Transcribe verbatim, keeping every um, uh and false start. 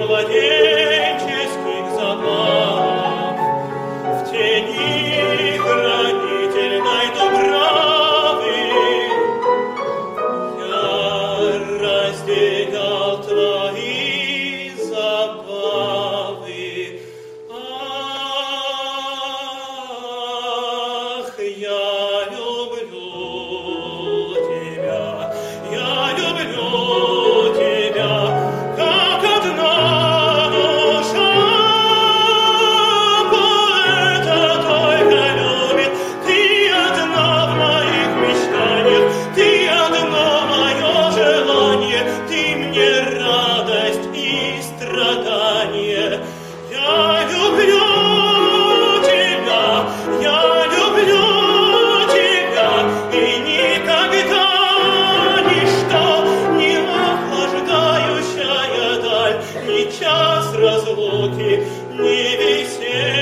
младенческих забав, в тени хранительной дубравы я разделял твои забавы. Ах, я люблю тебя, я люблю тебя, как одна душа поэта только любит. Ты одна в моих мечтаниях, ты одно мое желание, ты мне радость и страдание. Я люблю тебя, я люблю тебя, и никогда ничто, ни охлаждающая даль, ни час разлуки, ни веселье